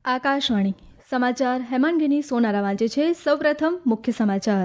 આકાશવાણી સમાચાર હેમાંગીની સોનારા વાંચે છે. સૌપ્રથમ મુખ્ય સમાચાર.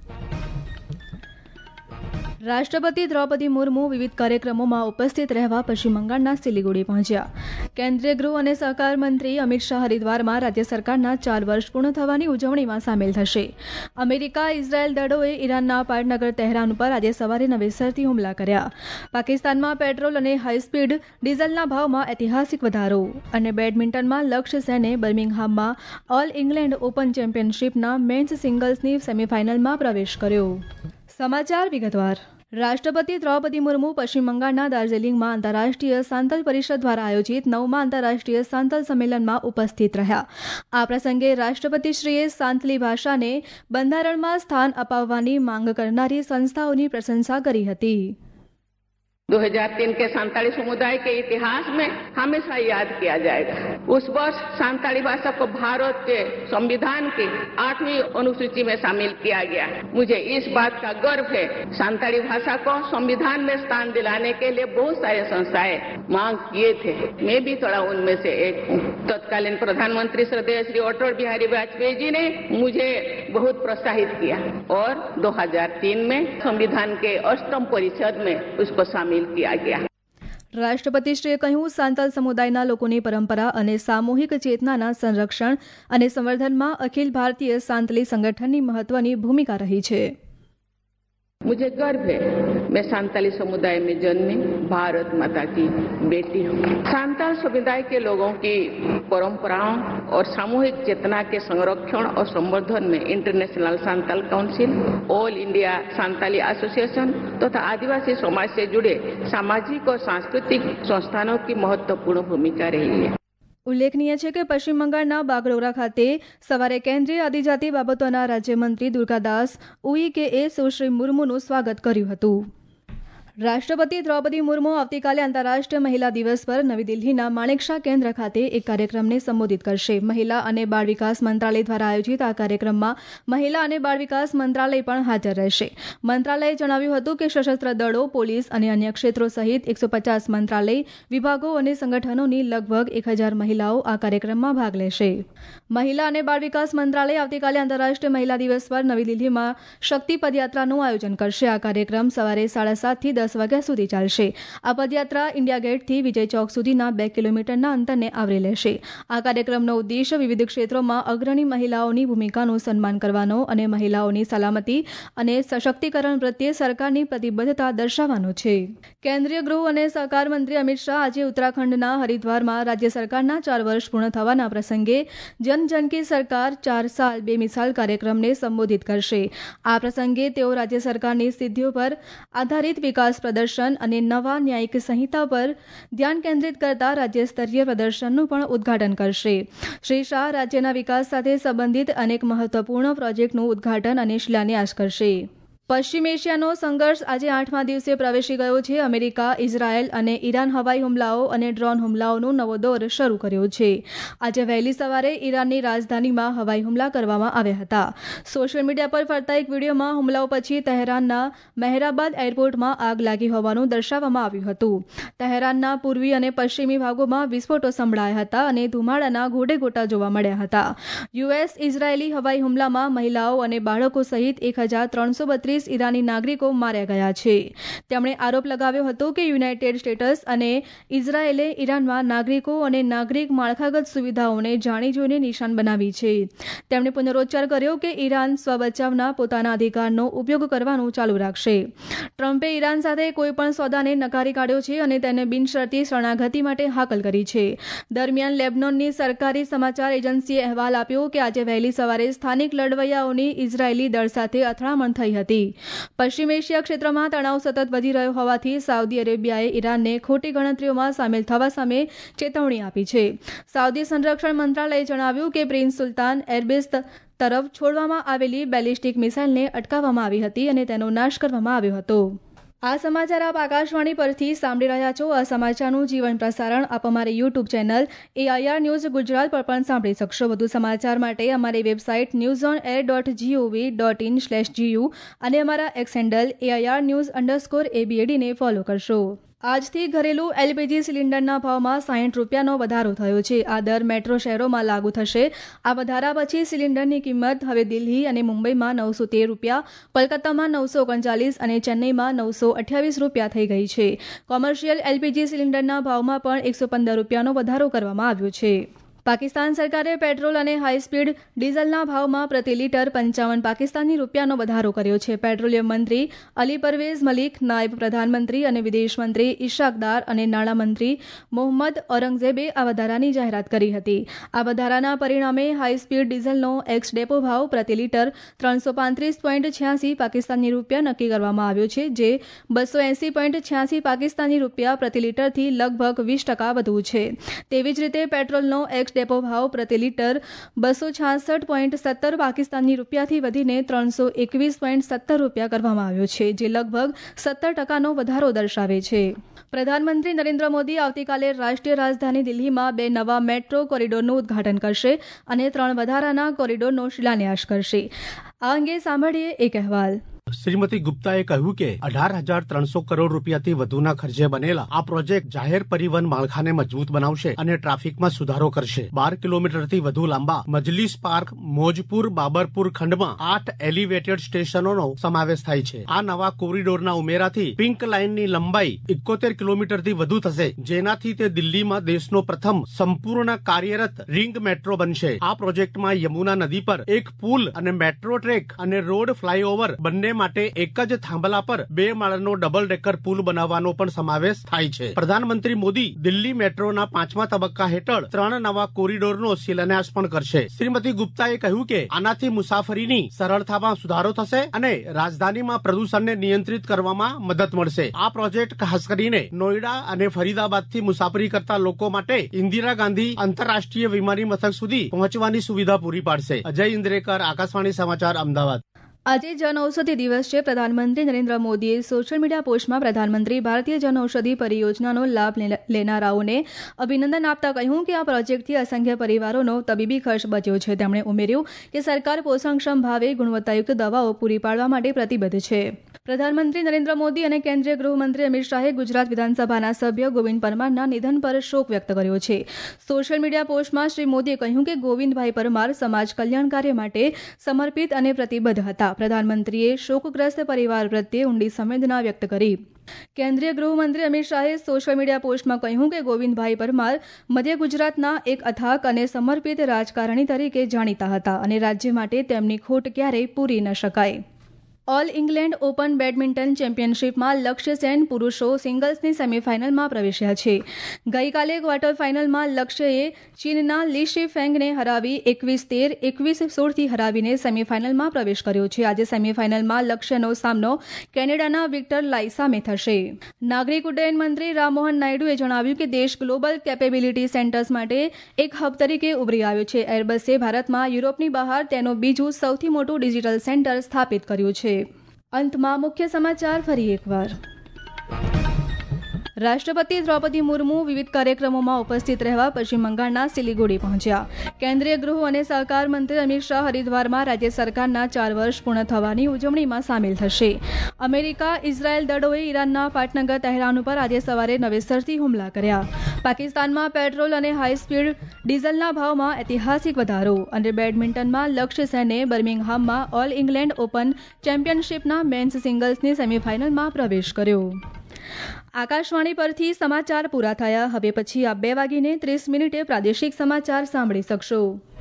રાષ્ટ્રપતિ દ્રૌપદી મુર્મુ વિવિધ કાર્યક્રમોમાં ઉપસ્થિત રહેવા પશ્ચિમ બંગાળના સિલિગુડી પહોંચ્યા. કેન્દ્રીય ગૃહ અને સહકાર મંત્રી અમિત શાહ હરિદ્વારમાં રાજ્ય સરકારના 4 વર્ષ પૂર્ણ થવાની ઉજવણીમાં સામેલ થશે. અમેરિકા ઇઝરાયેલ દળોએ ઈરાનના પાટનગર તહેરાન ઉપર આજે સવારે નવેસરથી હુમલા કર્યા. પાકિસ્તાનમાં પેટ્રોલ અને હાઈસ્પીડ ડીઝલના ભાવમાં ઐતિહાસિક વધારો. અને બેડમિન્ટનમાં લક્ષ્ય સેને બર્મિંગહામમાં ઓલ ઇંગ્લેન્ડ ઓપન ચેમ્પિયનશિપના મેન્સ સિંગલ્સની સેમીફાઇનલમાં પ્રવેશ કર્યો. સમાચાર વિગતવાર. રાષ્ટ્રપતિ દ્રૌપદી મુર્મુ પશ્ચિમ બંગાળના દાર્જિલિંગમાં આંતરરાષ્ટ્રીય સાંતલ પરિષદ દ્વારા આયોજિત 9મા આંતરરાષ્ટ્રીય સાંતલ સંમેલનમાં ઉપસ્થિત રહ્યા. આ પ્રસંગે રાષ્ટ્રપતિશ્રીએ સાંતલી ભાષાને બંધારણમાં સ્થાન અપાવવાની માંગ કરનારી સંસ્થાઓની प्रशंसा કરી હતી. 2003 के सांताली समुदाय के इतिहास में हमेशा याद किया जाएगा. उस वर्ष सांताली भाषा को भारत के संविधान की 8वीं अनुसूची में शामिल किया गया. मुझे इस बात का गर्व है. सांताली भाषा को संविधान में स्थान दिलाने के लिए बहुत सारे संस्थाएं मांग किए थे. मैं भी थोड़ा उनमें से एक हूँ. तत्कालीन प्रधानमंत्री श्रद्धेय श्री अटल बिहारी वाजपेयी जी ने मुझे बहुत प्रोत्साहित किया और 2003 में संविधान के 8મ परिषद में उसको शामिल किया गया. રાષ્ટ્રપતિશ્રીએ કહ્યું, સાંતલ સમુદાયના લોકોની પરંપરા અને સામૂહિક ચેતનાના સંરક્ષણ અને સંવર્ધનમાં અખિલ ભારતીય સાંતલી સંગઠનની મહત્વની ભૂમિકા રહી છે. मुझे गर्व है मैं सांताली समुदाय में जन्मी भारत माता की बेटी हूँ. सांताल समुदाय के लोगों की परंपराओं और सामूहिक चेतना के संरक्षण और संवर्धन में international Santal council, all India Santali association तथा आदिवासी समाज से जुड़े सामाजिक और सांस्कृतिक संस्थानों की महत्वपूर्ण भूमिका रही है. ઉલ્લેખનીય છે કે પશ્ચિમ બંગાળના બાગડોગરા ખાતે સવારે કેન્દ્રીય આદિજાતિ બાબતોના રાજ્યમંત્રી દુર્ગાદાસ ઉઇકેએ સુશ્રી મુર્મુનું સ્વાગત કર્યું હતું. રાષ્ટ્રપતિ દ્રૌપદી મુર્મુ આવતીકાલે આંતરરાષ્ટ્રીય મહિલા દિવસ પર નવી દિલ્હીના માણેકશા કેન્દ્ર ખાતે એક કાર્યક્રમને સંબોધિત કરશે. મહિલા અને બાળ વિકાસ મંત્રાલય દ્વારા આયોજિત આ કાર્યક્રમમાં મહિલા અને બાળ વિકાસ મંત્રાલય પણ હાજર રહેશે. મંત્રાલયે જણાવ્યું હતું કે સશસ્ત્ર દળો, પોલીસ અને અન્ય ક્ષેત્રો સહિત 150 મંત્રાલય, વિભાગો અને સંગઠનોની લગભગ 1000 મહિલાઓ આ કાર્યક્રમમાં ભાગ લેશે. મહિલા અને બાળ વિકાસ મંત્રાલય આવતીકાલે આંતરરાષ્ટ્રીય મહિલા દિવસ પર નવી દિલ્હીમાં શક્તિ પદયાત્રાનું આયોજન કરશે. આ કાર્યક્રમ સવારે 7:30 થી 10 વાગ્યા સુધી ચાલશે. આ પદયાત્રા ઇન્ડિયા ગેટથી વિજય ચોક સુધીના 2 કિલોમીટરના અંતરને આવરી લેશે. આ કાર્યક્રમનો ઉદ્દેશ્ય વિવિધ ક્ષેત્રોમાં અગ્રણી મહિલાઓની ભૂમિકાનું સન્માન કરવાનો અને મહિલાઓની સલામતી અને સશક્તિકરણ પ્રત્યે સરકારની પ્રતિબદ્ધતા દર્શાવવાનો છે. કેન્દ્રીય ગૃહ અને સહકાર મંત્રી અમિત શાહ આજે ઉત્તરાખંડના હરિદ્વારમાં રાજ્ય સરકારના 4 વર્ષ પૂર્ણ થવાના પ્રસંગે જન જન કી સરકાર 4 સાલ બેમિસાલ કાર્યક્રમને સંબોધિત કરશે. આ પ્રસંગે તેઓ રાજ્ય સરકારની સિદ્ધિઓ પર આધારિત વિકાસ પ્રદર્શન અને નવા ન્યાયિક સંહિતા પર ધ્યાન કેન્દ્રિત કરતા રાજ્ય સ્તરીય પ્રદર્શનનું પણ ઉદ્ઘાટન કરશે. શ્રી શાહ રાજ્યના વિકાસ સાથે સંબંધિત અનેક મહત્વપૂર્ણ પ્રોજેક્ટનું ઉદ્ઘાટન અને શિલાન્યાસ કરશે. પશ્ચિમ એશિયાનો સંઘર્ષ આજે 8મા દિવસે પ્રવેશી ગયો છે. અમેરિકા, ઇઝરાયેલ અને ઈરાન હવાઈ હુમલાઓ અને ડ્રોન હુમલાઓનો નવો દોર શરૂ કર્યો છે. આજે વહેલી સવારે ઈરાનની રાજધાનીમાં હવાઈ હુમલા કરવામાં આવ્યા હતા. સોશિયલ મીડિયા પર ફરતા એક વિડીયોમાં હુમલાઓ પછી તહેરાનના મહેરાબાદ એરપોર્ટમાં આગ લાગી હોવાનું દર્શાવવામાં આવ્યું હતું. તહેરાનના પૂર્વી અને પશ્ચિમી ભાગોમાં વિસ્ફોટો સંભળાયા હતા અને ધુમાડાના ગોટેગોટા જોવા મળ્યા હતા. યુએસ ઇઝરાયેલી હવાઈ હુમલામાં મહિલાઓ અને બાળકો સહિત 1332 ઈરાની નાગરિકો માર્યા ગયા છે. તેમણે આરોપ લગાવ્યો હતો કે યુનાઇટેડ સ્ટેટ્સ અને ઇઝરાયેલે ઈરાનમાં નાગરિકો અને નાગરિક માળખાગત સુવિધાઓને જાણી જોઈને નિશાન બનાવી છે. તેમણે પુનરોચ્ચાર કર્યો કે ઈરાન સ્વબચાવના પોતાના અધિકારનો ઉપયોગ કરવાનું ચાલુ રાખશે. ટ્રમ્પે ઈરાન સાથે કોઈપણ સોદાને નકારી કાઢ્યો છે અને તેને બિનશરતી શરણાગતિ માટે હાકલ કરી છે. દરમિયાન લેબનોનની સરકારી સમાચાર એજન્સીએ અહેવાલ આપ્યો કે આજે વહેલી સવારે સ્થાનિક લડવૈયાઓની ઇઝરાયેલી દળ સાથે અથડામણ થઈ હતી. પશ્ચિમ એશિયા ક્ષેત્રમાં તણાવ સતત વધી રહ્યો હોવાથી સાઉદી અરેબિયાએ ઈરાનને ખોટી ગણતરીઓમાં સામેલ થવા સામે ચેતવણી આપી છે. સાઉદી સંરક્ષણ મંત્રાલયે જણાવ્યું કે પ્રિન્સ સુલ્તાન એરબેઝ તરફ છોડવામાં આવેલી બેલિસ્ટિક મિસાઇલને અટકાવવામાં આવી હતી અને તેનો નાશ કરવામાં આવ્યો હતો. આ સમાચાર આપ આકાશવાણી પરથી સાંભળી રહ્યા છો. આ સમાચારનું જીવન પ્રસારણ આપ અમારી YouTube channel AIR news Gujarat પર પણ સાંભળી શકશો. વધુ સમાચાર માટે અમારી વેબસાઇટ newsonair.gov.in/gu અને અમારા એક્સ હેન્ડલ AIR News_ABAD ને ફોલો કરશો. આજથી ઘરેલું એલપીજી સિલિન્ડરના ભાવમાં 60 રૂપિયાનો વધારો થયો છે. આ દર મેટ્રો શહેરોમાં લાગુ થશે. આ વધારા પછી સિલિન્ડરની કિંમત હવે દિલ્હી અને મુંબઈમાં 913 રૂપિયા, કોલકાતામાં 939 અને ચેન્નઈમાં 928 રૂપિયા થઈ ગઈ છે. કોમર્શિયલ એલપીજી સિલિન્ડરના ભાવમાં પણ 115 રૂપિયાનો વધારો કરવામાં આવ્યો છે. પાકિસ્તાન સરકારે પેટ્રોલ અને હાઈસ્પીડ ડીઝલના ભાવમાં પ્રતિ લીટર 55 પાકિસ્તાની રૂપિયાનો વધારો કર્યો છે. પેટ્રોલિયમ મંત્રી અલી પરવેઝ મલિક, નાયબ પ્રધાનમંત્રી અને વિદેશ મંત્રી ઇશાક દાર અને નાણામંત્રી મોહમ્મદ ઔરંગઝેબે આ વધારાની જાહેરાત કરી હતી. આ વધારાના પરિણામે હાઈસ્પીડ ડીઝલનો એક્સ ડેપો ભાવ પ્રતિ લીટર 335.86 પાકિસ્તાની રૂપિયા નક્કી કરવામાં આવ્યો છે, જે 280.86 પાકિસ્તાની રૂપિયા પ્રતિ લીટરથી લગભગ 20% વધુ છે. તેવી જ રીતે પેટ્રોલનો એક્સ ડેપો ભાવ પ્રતિ લીટર 266.70 પાકિસ્તાની રૂપિયાથી વધીને 321.70 રૂપિયા કરવામાં આવ્યો છે, જે લગભગ 17%નો વધારો દર્શાવે છે. પ્રધાનમંત્રી નરેન્દ્ર મોદી આવતીકાલે રાષ્ટ્રીય રાજધાની દિલ્હીમાં 2 નવા મેટ્રો કોરિડોરનું ઉદ્ઘાટન કરશે અને 3 વધારાના કોરિડોરનો શિલાન્યાસ કરશે. આ અંગે સાંભળીએ એક અહેવાલ. શ્રીમતી ગુપ્તાએ કહ્યું કે 18,300 કરોડ રૂપિયાથી વધુના ખર્ચે બનેલા આ પ્રોજેક્ટ જાહેર પરિવહન માળખાને મજબૂત બનાવશે અને ટ્રાફિકમાં સુધારો કરશે. 12 કિલોમીટરથી વધુ લાંબા મજલિસ પાર્ક મોજપુર બાબરપુર ખંડમાં 8 એલિવેટેડ સ્ટેશનોનો સમાવેશ થાય છે. આ નવા કોરિડોરના ઉમેરાથી પિંક લાઇનની લંબાઈ 71 કિલોમીટરથી વધુ થશે, જેનાથી તે દિલ્હીમાં દેશનો પ્રથમ સંપૂર્ણ કાર્યરત રિંગ મેટ્રો બનશે. આ પ્રોજેક્ટમાં યમુના નદી પર એક પુલ અને મેટ્રો ટ્રેક અને રોડ ફ્લાયઓવર બંને માટે એક જ થાંભલા પર 2 માળનો ડબલ ડેકર પુલ બનાવવાનો પણ સમાવેશ થાય છે. પ્રધાનમંત્રી મોદી દિલ્હી મેટ્રોના 5મા તબક્કા હેઠળ 3 નવા કોરિડોરનો શિલાન્યાસ પણ કરશે. શ્રીમતી ગુપ્તાએ કહ્યું કે આનાથી મુસાફરીની સરળતામાં સુધારો થશે અને રાજધાનીમાં પ્રદૂષણને નિયંત્રિત કરવામાં મદદ મળશે. આ પ્રોજેક્ટ ખાસ કરીને નોઈડા અને ફરીદાબાદથી મુસાફરી કરતા લોકો માટે ઇન્દિરા ગાંધી આંતરરાષ્ટ્રીય વિમાની મથક સુધી પહોંચવાની સુવિધા પૂરી પાડશે. અજય ઇન્દ્રેકર, આકાશવાણી સમાચાર, અમદાવાદ. આજે જનઔષધિ દિવસ છે. પ્રધાનમંત્રી નરેન્દ્ર મોદીએ સોશિયલ મીડિયા પોસ્ટમાં પ્રધાનમંત્રી ભારતીય જનઔષધિ પરિયોજનાનો લાભ લેનારાઓને અભિનંદન આપતા કહ્યું કે આ પ્રોજેક્ટથી અસંખ્ય પરિવારોનો તબીબી ખર્ચ બચ્યો છે. તેમણે ઉમેર્યું કે સરકાર પોષણક્ષમ ભાવે ગુણવત્તાયુક્ત દવાઓ પૂરી પાડવા માટે પ્રતિબદ્ધ છે. પ્રધાનમંત્રી નરેન્દ્ર મોદી અને કેન્દ્રીય ગૃહમંત્રી અમિત શાહે ગુજરાત વિધાનસભાના સભ્ય ગોવિંદ પરમારના નિધન પર શોક વ્યક્ત કર્યો છે. સોશિયલ મીડિયા પોસ્ટમાં શ્રી મોદીએ કહ્યું કે ગોવિંદભાઈ પરમાર સમાજ કલ્યાણ કાર્ય માટે સમર્પિત અને પ્રતિબદ્ધ હતા. પ્રધાનમંત્રીએ શોકગ્રસ્ત પરિવાર પ્રત્યે ઊંડી સંવેદના વ્યક્ત કરી. કેન્દ્રીય ગૃહમંત્રી અમિત શાહે સોશિયલ મીડિયા પોસ્ટમાં કહ્યું કે ગોવિંદભાઈ પરમાર મધ્ય ગુજરાતના એક અથાગ અને સમર્પિત રાજકારણી તરીકે જાણીતા હતા અને રાજ્ય માટે તેમની ખોટ ક્યારેય પૂરી ન શકાય. ઓલ ઇંગ્લેન્ડ ઓપન બેડમિન્ટન ચેમ્પિયનશિપમાં લક્ષ્ય સેન પુરુષો સિંગલ્સની સેમીફાઇનલમાં પ્રવેશ્યા છે. ગઈકાલે ક્વાર્ટર ફાઇનલમાં લક્ષ્યએ ચીનના લી શી ફેંગને હરાવી 21-13, 21-16થી હરાવીને સેમીફાઇનલમાં પ્રવેશ કર્યો છે. આજે સેમીફાઇનલમાં લક્ષ્યનો સામનો કેનેડાના વિક્ટર લાઈ સામે થશે. નાગરિક ઉડ્ડયન મંત્રી રામમોહન નાયડુએ જણાવ્યું કે દેશ ગ્લોબલ કેપેબિલિટી સેન્ટર્સ માટે એક હબ તરીકે ઉભરી આવ્યો છે. એરબસે ભારતમાં યુરોપની બહાર તેનું બીજું સૌથી મોટું ડિજિટલ સેન્ટર સ્થાપિત કર્યું છે. અંતમાં મુખ્ય સમાચાર ફરી એકવાર. રાષ્ટ્રપતિ દ્રૌપદી મુર્મુ વિવિધ કાર્યક્રમોમાં ઉપસ્થિત રહેવા પશ્ચિમ બંગાળના સિલિગુડી પહોંચ્યા. કેન્દ્રીય ગૃહ અને સહકાર મંત્રી અમિત શાહ હરિદ્વારમાં રાજ્ય સરકારના 4 વર્ષ પૂર્ણ થવાની ઉજવણીમાં સામેલ થશે. અમેરિકા ઇઝરાયેલ દળોએ ઈરાનના પાટનગર તહેરાન ઉપર આજે સવારે નવેસરથી હુમલા કર્યા. પાકિસ્તાનમાં પેટ્રોલ અને હાઈસ્પીડ ડીઝલના ભાવમાં ઐતિહાસિક વધારો અને બેડમિન્ટનમાં લક્ષ્ય સેને બર્મિંગહામમાં ઓલ ઇંગ્લેન્ડ ઓપન ચેમ્પિયનશિપના મેન્સ સિંગલ્સની સેમીફાઇનલમાં પ્રવેશ કર્યો. આકાશવાણી પરથી સમાચાર પૂરા થયા. હવે પછી આપ 2:30 પ્રાદેશિક સમાચાર સાંભળી શકશો.